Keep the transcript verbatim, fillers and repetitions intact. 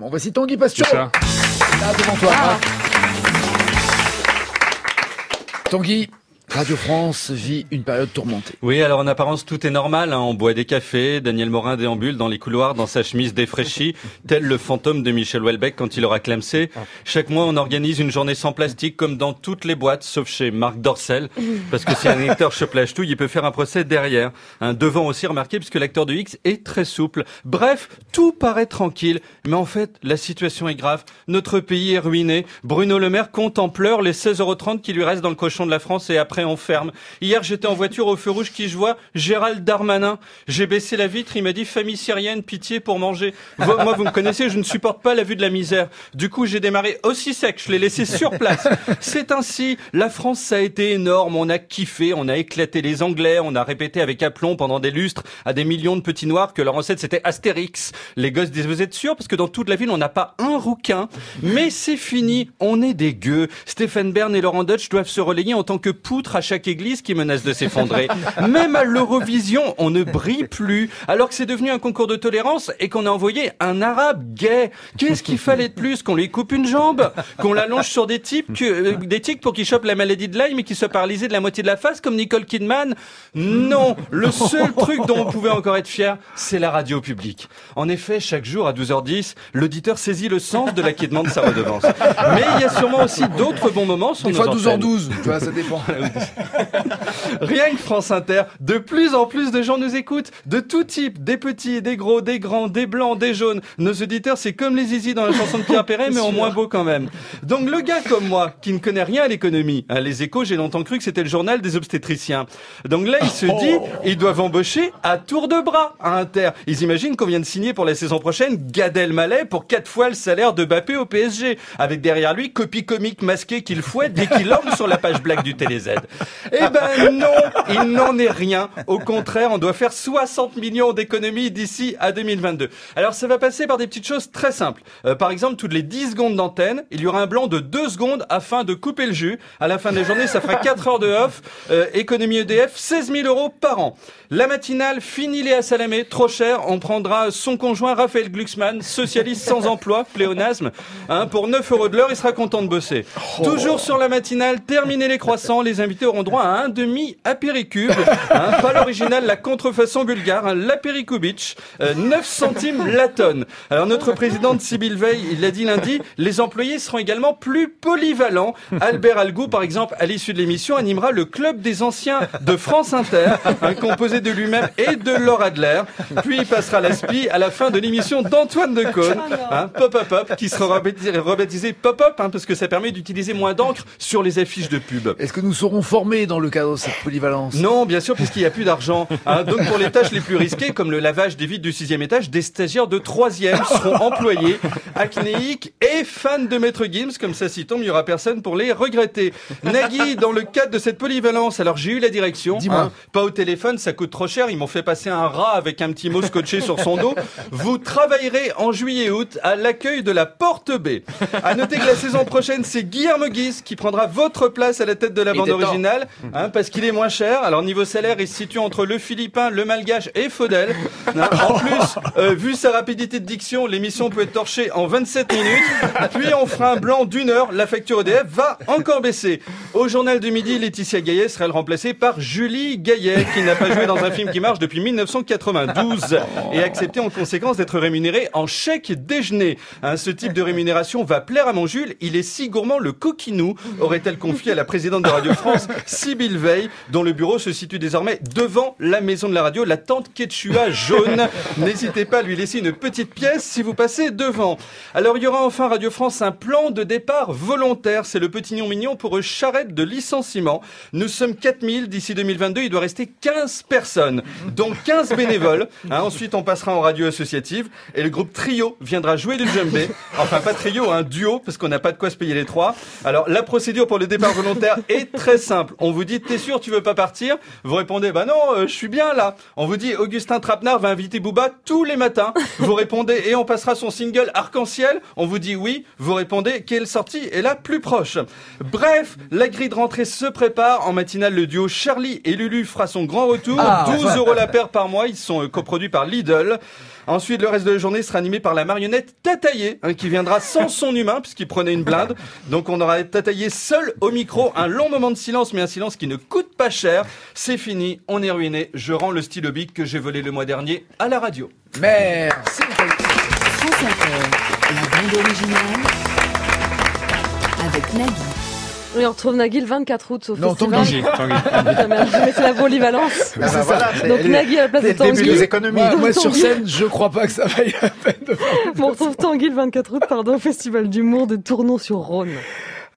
Bon, voici Tanguy Passion. Là, devant toi. Ah. Tanguy, Radio France vit une période tourmentée. Oui, alors en apparence, tout est normal. Hein. On boit des cafés, Daniel Morin déambule dans les couloirs dans sa chemise défraîchie, tel le fantôme de Michel Houellebecq quand il aura clamsé. Chaque mois, on organise une journée sans plastique comme dans toutes les boîtes, sauf chez Marc Dorcel, parce que si un acteur chope la ch'touille, il peut faire un procès derrière. Un devant aussi remarqué, puisque l'acteur de X est très souple. Bref, tout paraît tranquille, mais en fait, la situation est grave. Notre pays est ruiné. Bruno Le Maire compte en pleurs les seize euros trente qui lui restent dans le cochon de la France et après on ferme. Hier, j'étais en voiture au feu rouge qui je vois Gérald Darmanin. J'ai baissé la vitre, il m'a dit famille syrienne, pitié pour manger. Moi, vous me connaissez, je ne supporte pas la vue de la misère. Du coup, j'ai démarré aussi sec, je l'ai laissé sur place. C'est ainsi, la France, ça a été énorme, on a kiffé, on a éclaté les Anglais, on a répété avec aplomb pendant des lustres à des millions de petits noirs que leur recette c'était Astérix. Les gosses disent, vous êtes sûrs? Parce que dans toute la ville, on n'a pas un rouquin. Mais c'est fini, on est des gueux. Stéphane Bern et Laurent Deutsch doivent se relayer en tant que poutres à chaque église qui menace de s'effondrer. Même à l'Eurovision, on ne brille plus, alors que c'est devenu un concours de tolérance et qu'on a envoyé un arabe gay. Qu'est-ce qu'il fallait de plus? Qu'on lui coupe une jambe? Qu'on l'allonge sur des types, que, euh, des tiques pour qu'il chope la maladie de Lyme et qu'il soit paralysé de la moitié de la face comme Nicole Kidman? Non! Le seul truc dont on pouvait encore être fier, c'est la radio publique. En effet, chaque jour à douze heures dix, l'auditeur saisit le sens de la qui demande sa redevance. Mais il y a sûrement aussi d'autres bons moments sur des nos fois douze heures antennes. douze, tu vois, ça dépend. Rien que France Inter, de plus en plus de gens nous écoutent, de tout type, des petits, des gros, des grands, des blancs, des jaunes. Nos auditeurs, c'est comme les zizi dans la chanson de Pierre Perret, mais en moins beau quand même. Donc le gars comme moi, qui ne connaît rien à l'économie, hein, les Échos, j'ai longtemps cru que c'était le journal des obstétriciens. Donc là, il se dit, ils doivent embaucher à tour de bras à Inter. Ils imaginent qu'on vient de signer pour la saison prochaine Gad Elmaleh pour quatre fois le salaire de Mbappé au P S G, avec derrière lui copie comique masquée qu'il fouette dès qu'il orne sur la page blague du Télé Z. Eh ben non, il n'en est rien. Au contraire, on doit faire soixante millions d'économies d'ici à deux mille vingt-deux. Alors ça va passer par des petites choses très simples. Euh, par exemple, toutes les dix secondes d'antenne, il y aura un blanc de deux secondes afin de couper le jus. À la fin de la journée, ça fera quatre heures de off. Euh, économie E D F, seize mille euros par an. La matinale, fini Léa Salamé, trop cher. On prendra son conjoint Raphaël Glucksmann, socialiste sans emploi, pléonasme. Hein, pour neuf euros de l'heure, il sera content de bosser. Oh. Toujours sur la matinale, terminer les croissants. Les invités auront droit à un demi apéricube. Hein, pas l'original, la contrefaçon bulgare, hein, l'apéricubitch, euh, neuf centimes la tonne. Alors notre présidente Sybille Veil, il l'a dit lundi, les employés seront également plus polyvalents. Albert Algou, par exemple, à l'issue de l'émission, animera le club des anciens de France Inter, hein, composé de lui-même et de Laure Adler. Puis il passera l'aspi à la fin de l'émission d'Antoine Decaune, hein, Pop Up Up, qui sera rebaptisé, rebaptisé Pop Up, hein, parce que ça permet d'utiliser moins d'encre sur les affiches de pub. Est-ce que nous serons formés dans le cadre de cette polyvalence? Non, bien sûr, puisqu'il n'y a plus d'argent. Hein, donc pour les tâches les plus risquées, comme le lavage des vitres du sixième étage, des stagiaires de troisième seront employés, acnéiques et fans de Maître Gims. Comme ça, si tombe, il n'y aura personne pour les regretter. Nagui, dans le cadre de cette polyvalence, alors j'ai eu la direction. Hein, pas au téléphone, ça coûte trop cher. Ils m'ont fait passer un rat avec un petit mot scotché sur son dos. Vous travaillerez en juillet-août à l'accueil de la Porte B. À noter que la saison prochaine, c'est Guillermo Guise qui prendra votre place à la tête de la bande originale, hein, parce qu'il est moins cher. Alors niveau salaire, il se situe entre le philippin, le malgache et Faudel. Hein, en plus, euh, vu sa rapidité de diction, l'émission peut être torchée en vingt-sept minutes. Puis on fera un blanc d'une heure. La facture E D F va encore baisser. Au journal du midi, Laetitia Gaillet sera remplacée par Julie Gaillet, qui n'a pas joué dans un film qui marche depuis mille neuf cent quatre-vingt-douze et a accepté en conséquence d'être rémunérée en chèque déjeuner. Hein, ce type de rémunération va plaire à mon Jules. Il est si gourmand le coquinou, aurait-elle confié à la présidente de Radio France, Sybille Veil, dont le bureau se situe désormais devant la maison de la radio, la tente Quechua jaune. N'hésitez pas à lui laisser une petite pièce si vous passez devant. Alors il y aura enfin Radio France un plan de départ volontaire. C'est le petit nom mignon pour une charrette de licenciement. Nous sommes quatre mille d'ici deux mille vingt-deux. Il doit rester quinze personnes, dont quinze bénévoles. Hein, ensuite on passera en radio associative et le groupe Trio viendra jouer du djembé. Enfin pas trio, un duo, parce qu'on n'a pas de quoi se payer les trois. Alors la procédure pour le départ volontaire est très simple. On vous dit, t'es sûr tu veux pas partir? Vous répondez, bah non, euh, je suis bien là. On vous dit, Augustin Trapenard va inviter Booba tous les matins. Vous répondez, et on passera son single Arc-en-Ciel. On vous dit oui. Vous répondez, quelle sortie est la plus proche? Bref, la grille de rentrée se prépare. En matinale, le duo Charlie et Lulu fera son grand retour. Ah, douze euros la paire par mois. Ils sont euh, coproduits par Lidl. Ensuite, le reste de la journée sera animé par la marionnette Tataillé, hein, qui viendra sans son humain, puisqu'il prenait une blinde. Donc on aura Tataillé seul au micro, un long moment de silence, mais un silence qui ne coûte pas cher. C'est fini, on est ruiné. Je rends le stylo bic que j'ai volé le mois dernier à la radio. Merci. France Inter, la bande originale avec Nagui. Et on retrouve Nagui le vingt-quatre août au Non, festival. Tanguy. Putain, merde, je mettais la polyvalence. Ah bah voilà, c'est- Donc Nagui à la place de C'est le début Tanguy. des économies. Moi, moi, Tanguy. sur scène, je crois pas que ça vaille la peine de faire. On retrouve Tanguy le vingt-quatre août, pardon, au festival d'humour de Tournon-sur-Rhône.